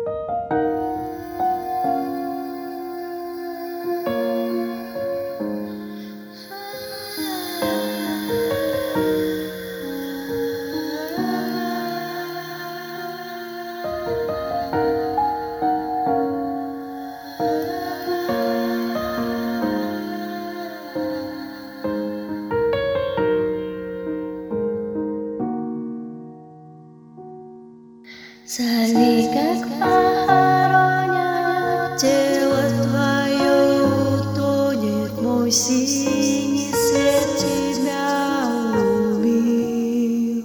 Зови, как похоронят, тело твое утонет, мой синий свет тебя убил.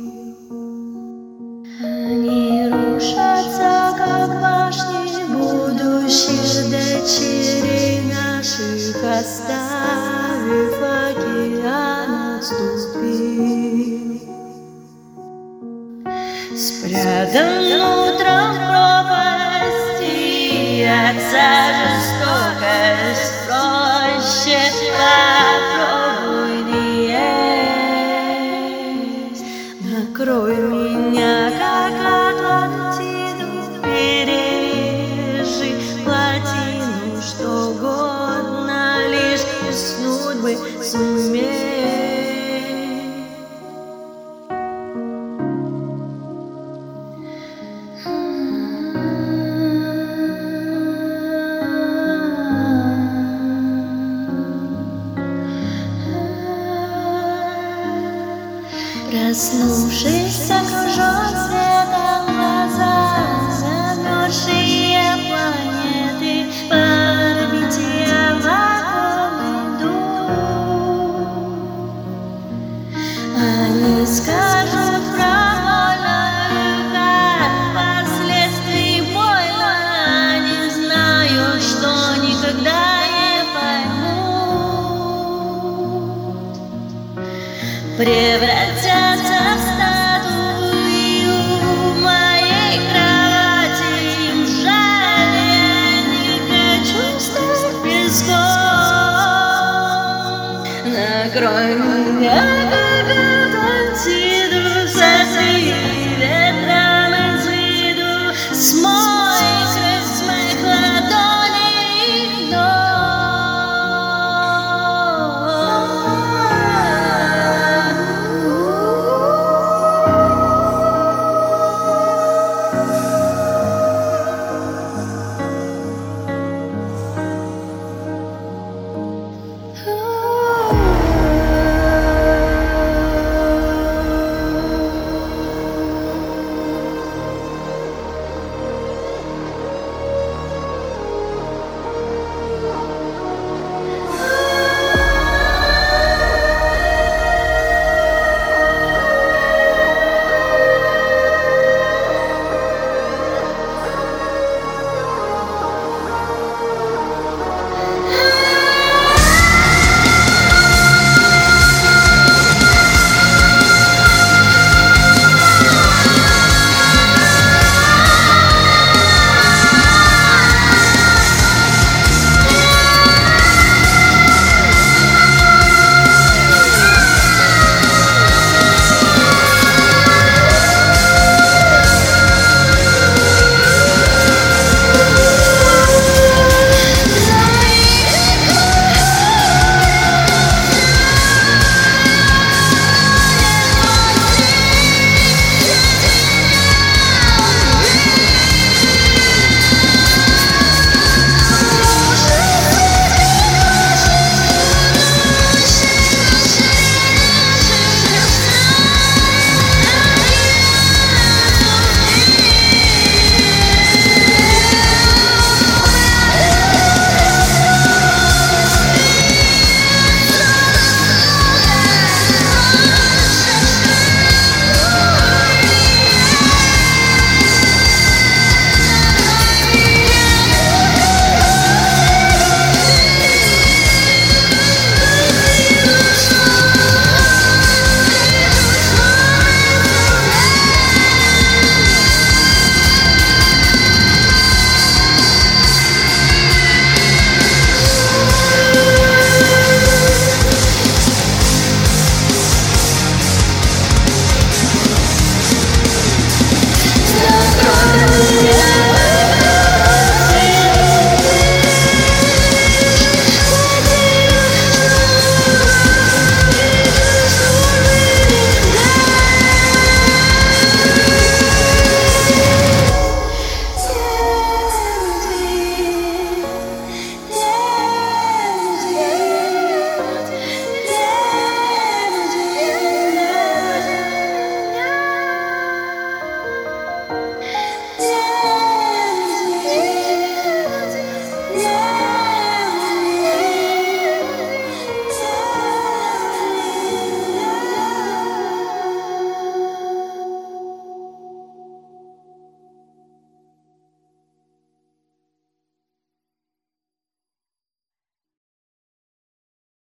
Они рушатся, как башни будущих дочерей наших, оставив океан отступил. Спрятан утром в пропасти, отца жестокость, проще попробуй не есть. Накрой меня, как Атлантиду, перережи плотину, что угодно, лишь уснуть бы суметь. Проснувшись, окружен светом глаза, замерзшие планеты по орбите вокруг идут. Они скажут про больную, как последствий больно, они знают, что никогда не поймут.